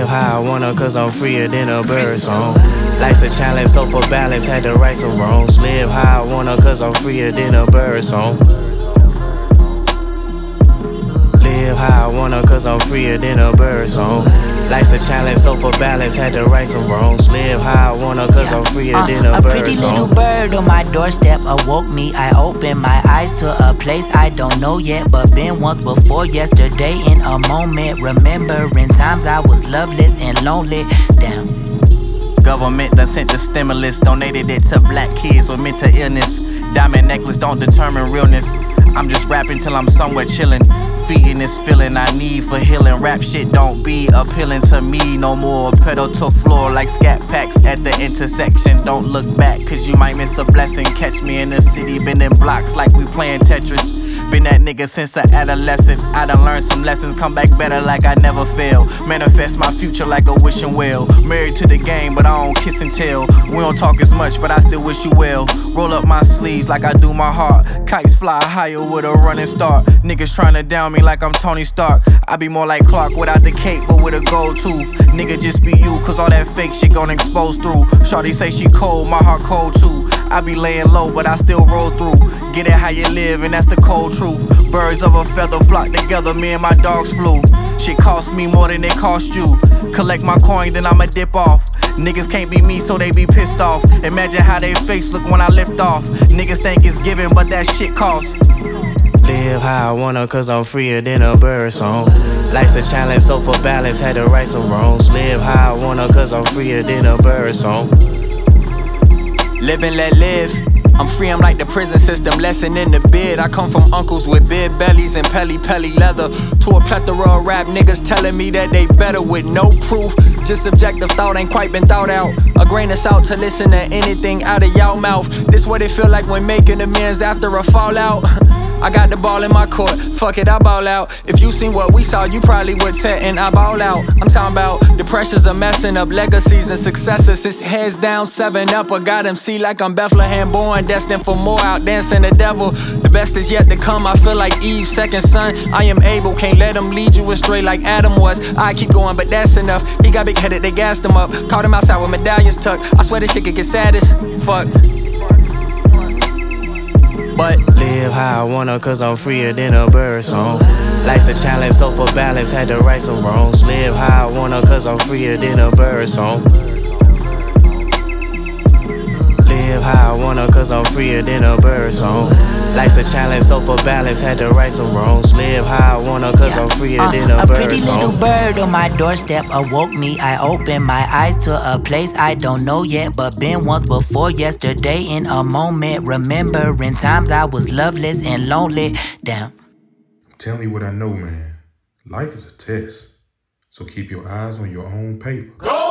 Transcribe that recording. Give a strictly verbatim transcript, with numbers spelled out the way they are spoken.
Live how I wanna, cause I'm freer than a bird song. Life's a challenge, so for balance, had to right some wrongs. Live how I wanna, cause I'm freer than a bird song. Live how I wanna, cause I'm freer than a bird song. Life's a challenge, so for balance, had to right some wrongs. Live how I wanna, cause I'm freer uh, than a, a bird pretty song. little bird on my doorstep awoke me. I opened my eyes to a place I don't know yet, but been once before. Yesterday in a moment, remembering times I was loveless and lonely. Damn. Government done sent the stimulus, donated it to black kids with mental illness. Diamond necklace don't determine realness. I'm just rapping till I'm somewhere chillin', feeding this feeling I need for healing. Rap shit don't be appealing to me no more. Pedal to floor like scat packs at the intersection. Don't look back, cause you might miss a blessing. Catch me in the city, bending blocks like we playing Tetris. Been that nigga since a adolescent. I done learned some lessons, come back better like I never fail. Manifest my future like a wishing well. Married to the game, but I don't kiss and tell. We don't talk as much, but I still wish you well. Roll up my sleeves like I do my heart. Kites fly higher with a running start. Niggas tryna down me like I'm Tony Stark. I be more like Clark without the cape, but with a gold tooth. Nigga just be you, cause all that fake shit gon' expose through. Shawty say she cold, my heart cold too. I be laying low, but I still roll through. Get it how you live, and that's the cold truth. Birds of a feather flock together, me and my dogs flew. Shit cost me more than it cost you. Collect my coin, then I'ma dip off. Niggas can't be me, so they be pissed off. Imagine how they face look when I lift off. Niggas think it's giving, but that shit costs. Live how I wanna, cause I'm freer than a bird song. Life's a challenge, so for balance, had to right some wrongs. Live how I wanna, cause I'm freer than a bird song. Live and let live. I'm free, I'm like the prison system, lesson in the bid. I come from uncles with big bellies and pelly pelly leather. To a plethora of rap niggas telling me that they better with no proof. Just subjective thought ain't quite been thought out. A grain of salt to listen to anything out of y'all mouth. This what it feel like when making amends after a fallout. I got the ball in my court, fuck it, I ball out. If you seen what we saw, you probably would set and I ball out. I'm talking about the pressures of messing up legacies and successes. This heads down, seven up, I got M C like I'm Bethlehem born, destined for more, out dancing the devil. The best is yet to come, I feel like Eve's second son. I am able, can't let him lead you astray like Adam was. I keep going, but that's enough. He got big headed, they gassed him up. Caught him outside with medallions tucked. I swear this shit could get sad as fuck. But live how I wanna, cause I'm freer than a bird song. Life's a challenge, so for balance, had to right some wrongs. Live how I wanna, cause I'm freer than a bird song. Live how I wanna, cause I'm freer than a bird song. Life's a challenge, so for balance, had to right some wrongs. Live how I wanna, cause I'm freer uh, than a, a bird pretty song. little bird on my doorstep awoke me. I opened my eyes to a place I don't know yet, but been once before. Yesterday in a moment, remembering times I was loveless and lonely. Damn. Tell me what I know, man. Life is a test, so keep your eyes on your own paper. Go!